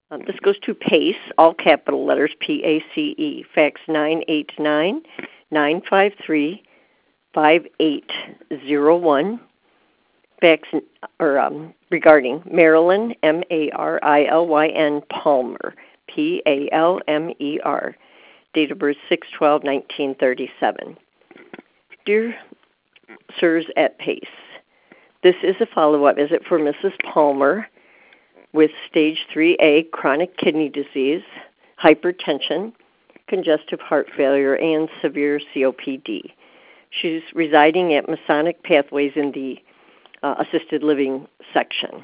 This goes to PACE, all capital letters, PACE, fax 989-953-5801, fax, regarding Marilyn, Marilyn Palmer, Palmer, date of birth 6/12/1937. Dear Sirs at PACE, this is a follow-up visit for Mrs. Palmer with stage 3A chronic kidney disease, hypertension, congestive heart failure, and severe COPD. She's residing at Masonic Pathways in the assisted living section.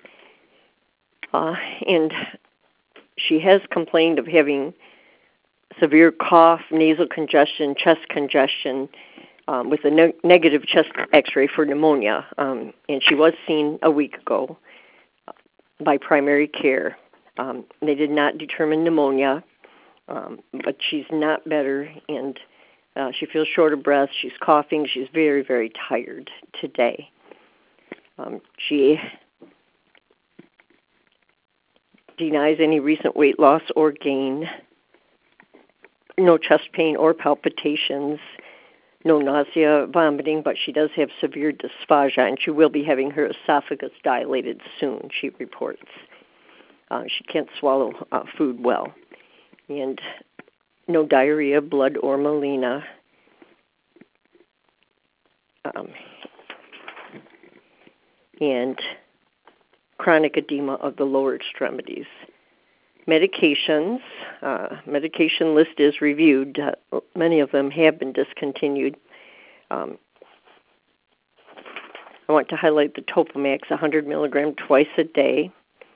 And she has complained of having severe cough, nasal congestion, chest congestion, with a negative chest x-ray for pneumonia. And she was seen a week ago by primary care. They did not determine pneumonia, but she's not better, and she feels short of breath. She's coughing. She's very, very tired today. She denies any recent weight loss or gain, no chest pain or palpitations, no nausea, vomiting, but she does have severe dysphagia, and she will be having her esophagus dilated soon, she reports. She can't swallow food well. And no diarrhea, blood, or melena. And chronic edema of the lower extremities. Medications, medication list is reviewed. Many of them have been discontinued. I want to highlight the Topamax, 100 milligram twice a day.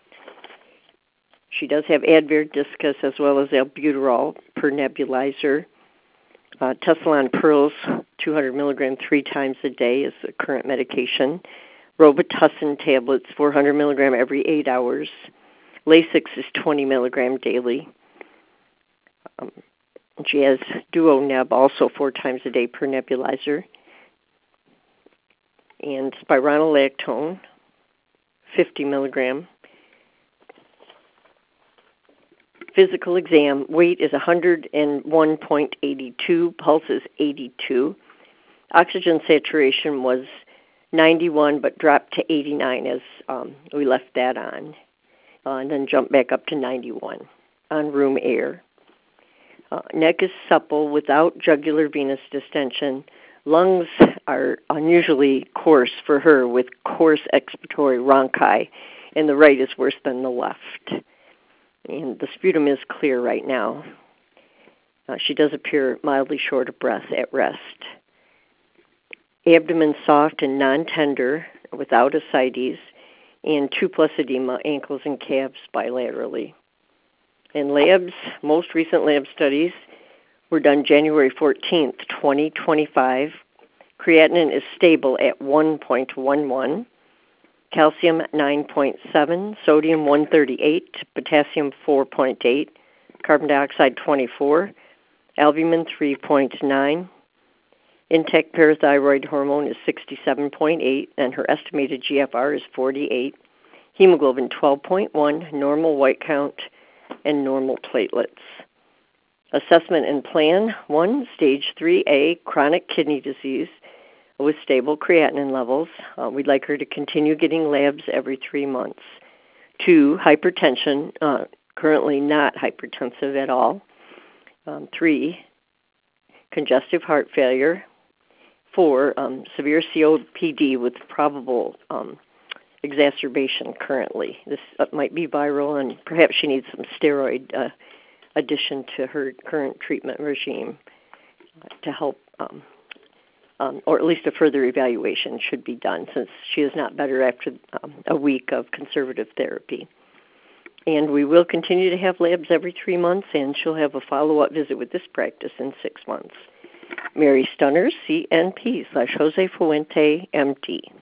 She does have Advair Discus as well as albuterol per nebulizer. Tessalon Pearls, 200 milligram 3 times a day is the current medication. Robitussin tablets, 400 milligram every 8 hours. Lasix is 20 milligram daily. She has Duoneb, also 4 times a day per nebulizer. And spironolactone, 50 milligram. Physical exam, weight is 101.82, pulse is 82. Oxygen saturation was 91, but dropped to 89 as we left that on. And then jumped back up to 91 on room air. Neck is supple without jugular venous distension. Lungs are unusually coarse for her with coarse expiratory rhonchi, and the right is worse than the left. And the sputum is clear right now. She does appear mildly short of breath at rest. Abdomen soft and non-tender without ascites, and 2+ edema, ankles and calves bilaterally. And labs, most recent lab studies were done January 14th, 2025. Creatinine is stable at 1.11, calcium 9.7, sodium 138, potassium 4.8, carbon dioxide 24, albumin 3.9. Intact parathyroid hormone is 67.8, and her estimated GFR is 48. Hemoglobin 12.1, normal white count, and normal platelets. Assessment and plan: 1, stage 3A, chronic kidney disease with stable creatinine levels. We'd like her to continue getting labs every 3 months. 2, hypertension, currently not hypertensive at all. 3, congestive heart failure. 4, severe COPD with probable exacerbation currently. This might be viral, and perhaps she needs some steroid addition to her current treatment regime to help, or at least a further evaluation should be done since she is not better after a week of conservative therapy. And we will continue to have labs every 3 months, and she'll have a follow-up visit with this practice in 6 months. Mary Stunners, CNP /Jose Fuente, MD.